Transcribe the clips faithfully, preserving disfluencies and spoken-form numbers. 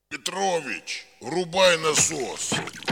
Петрович, рубай насос.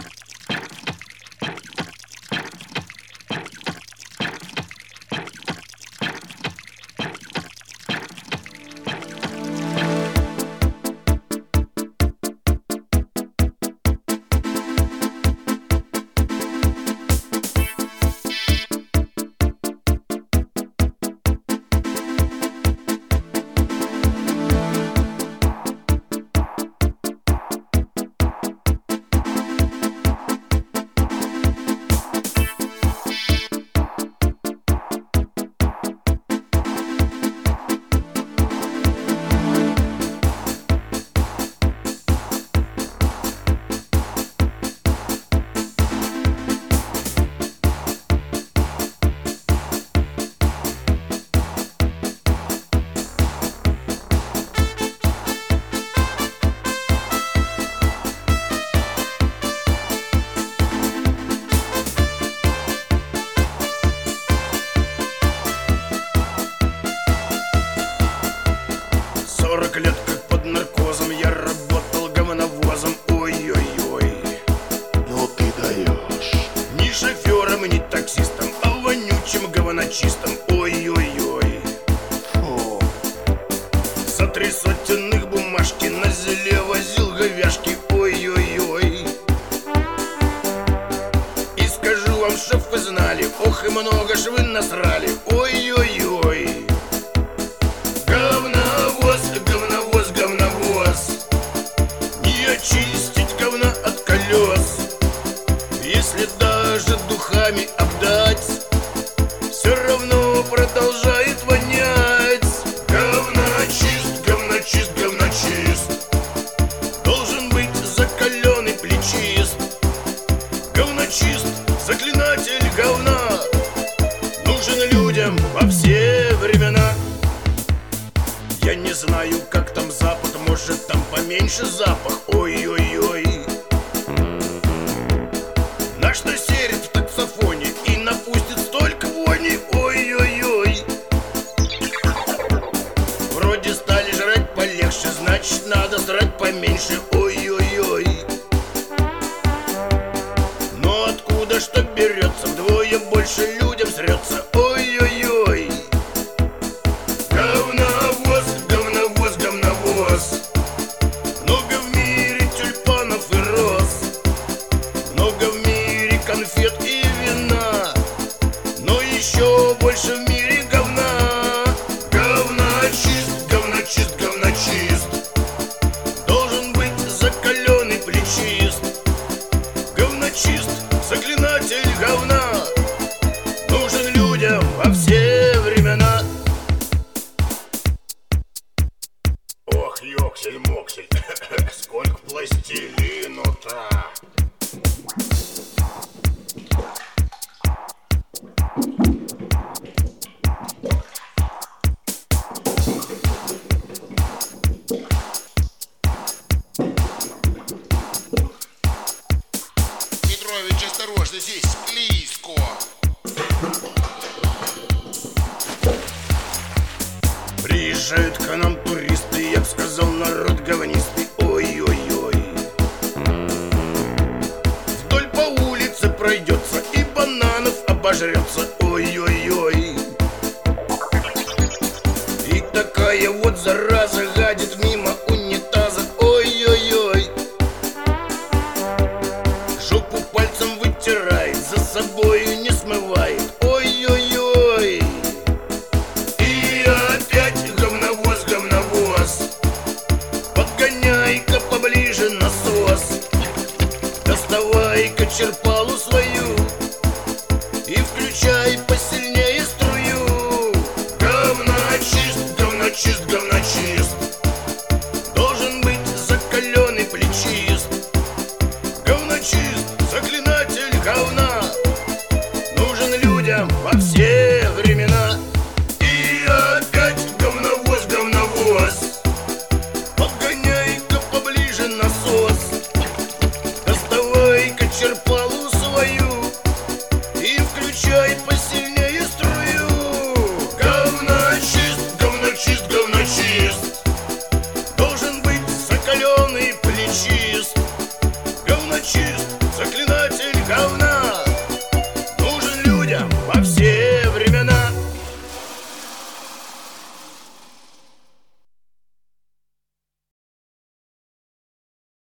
Сорок лет как под наркозом я работал говновозом. Ой-ой-ой, Ну ты даешь. ни шофером, ни таксистом, а вонючим говночистом. Ой-ой-ой, Фу. за три сотенных бумажки на зеле возил говяшки. Ой-ой-ой, и скажу вам, чтоб вы знали, ох и много ж вы насрали. Ой-ой-ой, говновоз, говновоз, говновоз, не очистить говна от колес. Если даже духами обдать, все равно продолжает вонять. Говночист, говночист, говночист, должен быть закаленный плечист. Говночист, заклинатель говна, нужен людям во все времена. Я не знаю, как там Запад, может там поменьше запах. Ой-ой-ой, наш насерит в таксофоне и напустит столько вони. Ой-ой-ой, вроде стали жрать полегче, значит надо срать поменьше. Ой-ой-ой, но откуда что берется, вдвое больше людям срется. Ой-ой-ой, говновоз, говновоз, говновоз, много в мире тюльпанов и роз, много в мире конфет и вина, но еще больше в мире говна. Говночист, говночист, говночист, должен быть закаленный плечист. Говночист, заклинатель говна, нужен людям во все времена. Ох, ёксель-моксель, сколько пластилину-то. Петрович, осторожно, здесь склизко. Приезжают к нам туристы, я б сказал, народ говнистый. Ой-ой-ой, вдоль по улице пройдется и бананов обожрется. Ой-ой-ой, и такая вот зараза гадит мимо унитаза. Ой-ой-ой, жопу пальцем вытирает, за собой не смывает. Ой-ой-ой, и опять говновоз, говновоз, подгоняй-ка поближе насос, доставай-ка черпалу свою и включай посильнее струю. Говночист, говночист, говночист,